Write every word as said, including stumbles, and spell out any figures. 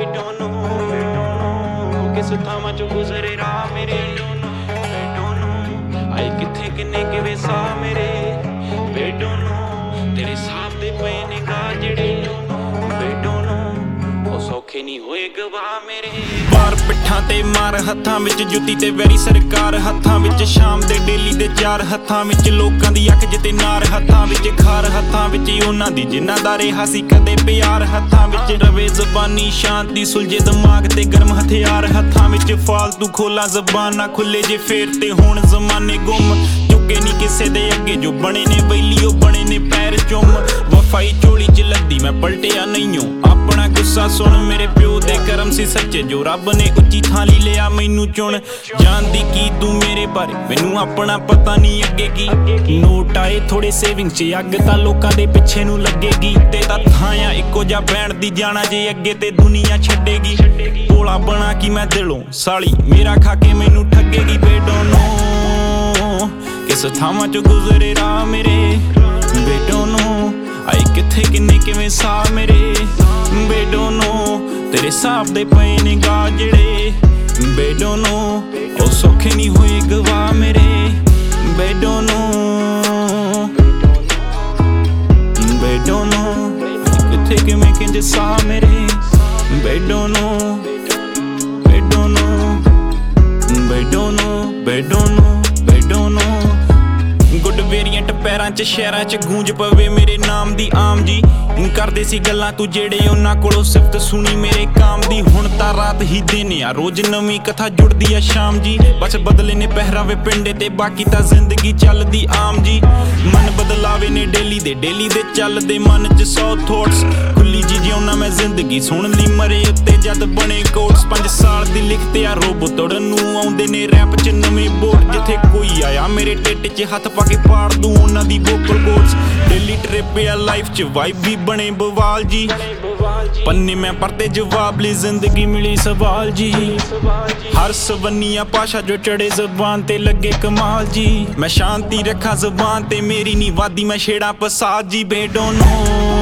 don't know किस थावां चों गुजरे राह मेरे don't know आए कित्थे किन्ने किवें सा मेरे don't know तेरे साथ दे पए ने गा जिहड़े don't know ਉਹ ਸੌਖੇ ਨਹੀਂ ਹੋਏ ਗਵਾਹ ਮੇਰੇ ਬਾਰ ਪਿੱਠਾਂ ਤੇ ਮਾਰ ਹੱਥਾਂ ਵਿੱਚ ਜੁੱਤੀ ਤੇ ਵੈਰੀ ਸਰਕਾਰ ਹੱਥਾਂ ਵਿੱਚ ਸ਼ਾਮ ਦੇ ਡੇਲੀ ਦੇ ਚਾਰ ਹੱਥਾਂ ਵਿੱਚ ਲੋਕਾਂ ਦੀ ਅੱਖ ਜਿੱਤੇ ਨਾਰ ਹੱਥਾਂ ਵਿੱਚ ਖਾਰ ਹੱਥਾਂ ਵਿੱਚ ਉਹਨਾਂ ਦੀ ਜਿਨ੍ਹਾਂ ਦਾ ਰਿਹਾ ਸੀ ਕਦੇ ਪਿਆਰ ਹੱਥਾਂ ਵਿੱਚ ਰਵੇ ਜ਼ਬਾਨੀ ਸ਼ਾਂਤੀ ਸੁਲਝੇ ਦਿਮਾਗ ਤੇ ਗਰਮ ਹਥਿਆਰ ਹੱਥਾਂ ਵਿੱਚ ਫਾਲਤੂ ਖੋਲਾਂ ਜ਼ਬਾਨ ਨਾ ਖੁੱਲੇ ਜੇ ਫੇਰ ਤੇ ਹੁਣ ਜ਼ਮਾਨੇ ਗੁੰਮ ਚੁੱਕੇ ਨਹੀਂ ਕਿਸੇ ਦੇ ਅੱਗੇ ਜੋ ਬਣੇ ਨੇ ਬੈਲੀਓ ਬਣੇ ਨੇ ਪੈਰ ਚੁੰਮ ਵਫਾਈ ਝੋਲੀ ਚ ਲੱਦੀ ਮੈਂ ਪਲਟਿਆ ਨਹੀਂ ਆਪਣਾ ਗੁੱਸਾ ਸੁਣ ਮੇਰੇ ਪਿਓ ਦੇ ਕਰਮ ਸੀ ਸੱਚੇ ਜੋ ਰੱਬ ਨੇ ਉੱਚੀ ਥਾਂ ਲਈ ਲਿਆ ਮੈਨੂੰ ਚੁਣ ਜਾਣਦੀ ਕੀ ਤੂੰ ਮੇਰੇ ਬਾਰੇ ਮੈਨੂੰ ਆਪਣਾ ਪਤਾ ਨਹੀਂ ਅੱਗੇ ਕੀ ਨੋਟ ਆਏ ਥੋੜੇ ਸੇਵਿੰਗ ਚ ਅੱਗ ਤਾਂ ਲੋਕਾਂ ਦੇ ਪਿੱਛੇ ਨੂੰ ਲੱਗੇਗੀ ਤੇ ਤਾਂ ਥਾਂ ਆ ਇੱਕੋ ਜਿਹਾ ਬੈਣ ਦੀ ਜਾਣਾ ਜੇ ਅੱਗੇ ਤੇ ਦੁਨੀਆ ਛੱਡੇਗੀ ਭੋਲਾ ਬਣਾ ਕੀ ਮੈਂ ਦਿਲੋਂ ਸਾਲੀ ਮੇਰਾ ਖਾ ਕੇ ਮੈਨੂੰ ਠੱਗੇਗੀ ਬੇਡੋਨੋ ਕਿਸ ਥਾਵਾਂ ਚ ਗੁਜ਼ਰੇ ਰਾਹ ਮੇਰੇ ਬੇਡੋਨੋ ਆਏ ਕਿੱਥੇ ਕਿੰਨੇ ਕਿਵੇਂ ਸਾਹ ਮੇਰੇ ਬੇਡੋਨੋ ਤੇਰੇ ਸਾਹਬ ਦੇ ਪਏ ਨੇ ਗਾ ਜਿਹੜੇ ਬੇਡੋਨੋ ਉਹ ਸੌਖੇ ਨਹੀਂ ਹੋਏ ਗਵਾਹ ਮੇਰੇ ਬੇਡੋਨੋ ਬੇਡੋਨੋ ਕਿੱਥੇ ਕਿਵੇਂ ਕਿੰਜ ਸਾਹ ਮੇਰੇ ਬੇਡੋਨੋ ਬੇਡੋਨੋ ਬੇਡੋਨੋ ਬੇਡੋਨੋ ਬੇਡੋਨੋ ਗੁੱਡ ਵੇਰੀਐਂਟ ਪੈਰਾਂ ਚ ਸ਼ਹਿਰਾਂ ਚ ਗੂੰਜ ਪਵੇ ਮੇਰੇ ਨਾਮ ਦੀ ਆਮ ਜੀ ਕਰਦੇ ਸੀ ਗੱਲਾਂ ਤੂੰ ਜਿਹੜੇ ਉਹਨਾਂ ਕੋਲੋਂ ਸਿਫਤ ਸੁਣੀ ਮੇਰੇ ਕਾਮ ਦੀ ਹੁਣ ਤਾਂ ਰਾਤ ਹੀ ਦਿਨ ਆ ਰੋਜ਼ ਨਵੀਂ ਕਥਾ ਜੁੜਦੀ ਆ ਸ਼ਾਮ ਜੀ ਬਸ ਬਦਲੇ ਨੇ ਪਹਿਰਾਵੇ ਪਿੰਡੇ ਤੇ ਬਾਕੀ ਤਾਂ ਜ਼ਿੰਦਗੀ ਚੱਲਦੀ ਆਮ ਜੀ ਮਨ ਬਦਲਾਵੇ ਨੇ ਡੇਲੀ ਦੇ ਡੇਲੀ ਦੇ ਚੱਲਦੇ ਮਨ ਚ ਸੌ ਥੋਟਸ ਖੁੱਲੀ ਜੀ ਜਿਉਣਾ ਮੈਂ ਜ਼ਿੰਦਗੀ ਸੁਣ ਲਈ ਮਰੇ ਉੱਤੇ ਜਦ ਬਣੇ ਕੋਟਸ ਪੰਜ ਸਾਲ ਦੀ ਲਿਖਤੇ ਆ ਰੋਬ ਤੋੜਨ ਨੂੰ ਆਉਂਦੇ ਨੇ ਰੈਪ ਚ ਨਵੇਂ ਬੋਰਡ ਜਿੱਥੇ ਕੋਈ ਆਇਆ ਮੇਰੇ ਟੇਟੇ ਚ ਹੱਥ ਪਾ ਕੇ ਪਾੜ ਦੂੰ ਉਹਨਾਂ ਦੀ ਵੋਕਲ ਕੋਟਸ ਡੇਲੀ ਟ੍ਰਿਪ ਆ ਲਾਈਫ ਚ ਵਾਈਬ ਵੀ ਬਣੇ ਬਵਾਲ ਜੀ ਪੰਨੇ ਮੈਂ ਪਰਤੇ ਜਵਾਬ ਲਈ ਜ਼ਿੰਦਗੀ ਮਿਲੀ ਸਵਾਲ ਜੀ ਹਰ ਸਵੰਨੀਆਂ ਭਾਸ਼ਾ ਜੋ ਚੜੇ ਜ਼ਬਾਨ ਤੇ ਲੱਗੇ ਕਮਾਲ ਜੀ ਮੈਂ ਸ਼ਾਂਤੀ ਰੱਖਾਂ ਜ਼ਬਾਨ ਤੇ ਮੇਰੀ ਨੀ ਵਾਦੀ ਮੈਂ ਛੇੜਾ ਪਸਾਦ ਜੀ ਬੇਡੋਨੋ